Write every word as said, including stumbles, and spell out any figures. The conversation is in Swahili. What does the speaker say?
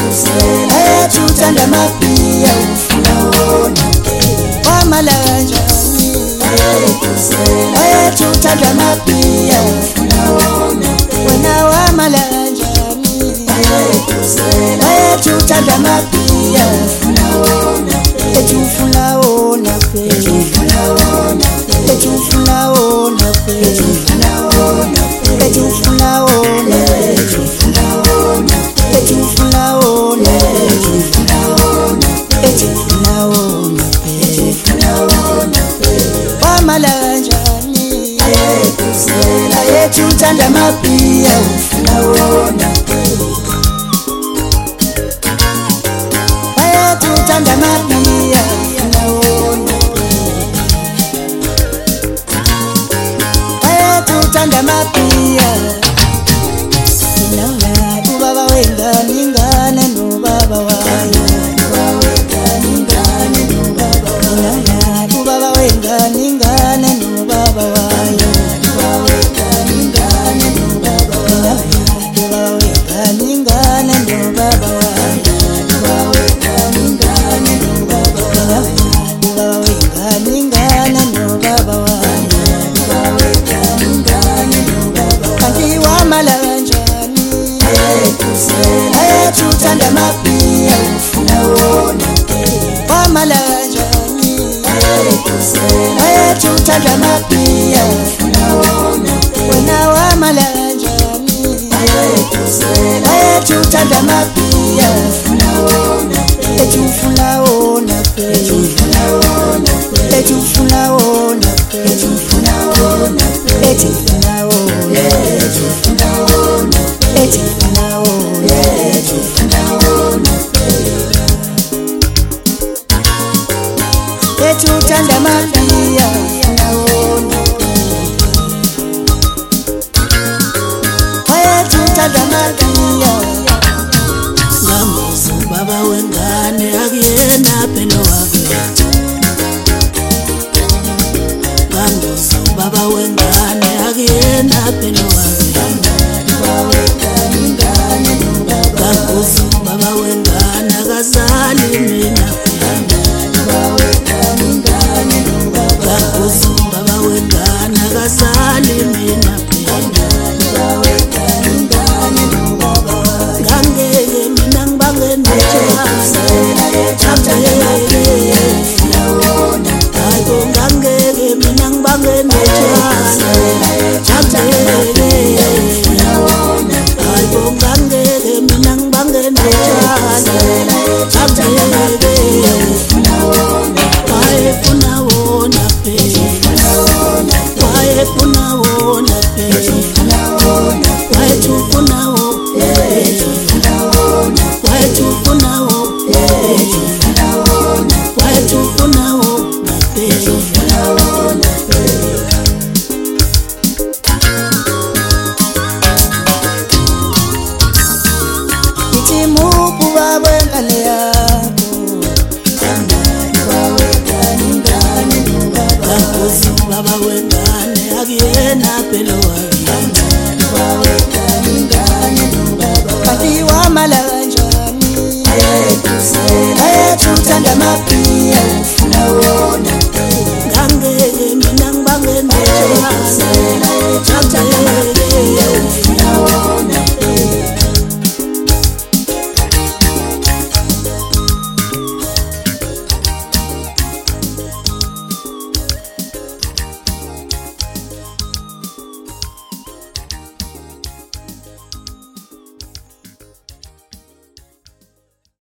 Ayatuthanda mapia ufuna wamalanja ayatuthanda mapia wena wamalanja ayatuthanda mapia etufuna wona pe etufuna wona pe etufuna wona pe etufuna wona pe etufuna wona etufuna wona etufuna wona etufuna wona etufuna wona wamalanja ayatuthanda mapia ufuna wona ayatuthanda mapia ufuna wona ayatuthanda mapia nina ubaba wenga ningana no baba wayo ubaba wenga ningana no baba wayo ayatuthanda mapia ufuna wona wamalanja ayatuthanda mapia ufuna wona wena wamalanja ayatuthanda mapia ufuna wona etufuna wona etufuna wona etufuna wona etufuna wona etufuna wona etufuna wona etufuna wona etufuna wona etufuna mapia wona ayatuthanda mapia ngamuzu baba wengane akuyena phela wakhe ngamuzu baba wengane akuyena phela wakhe ngamuzu baba wengane akazali mina ngamuzu baba wengane akazali mina ngangeke mina ngibange nechance hayibo ngangeke mina ngibange nechance hayibo ngangeke mina ngibange nechance wayefuna wona pe wayefuna wona pe wayethufuna wona wayethufuna wona wayethufuna wona ithi mupu babengane yakho ngamuzu baba wengane akuyena phela wakhe kanti wamalanja ayatuthanda mapia ufuna wona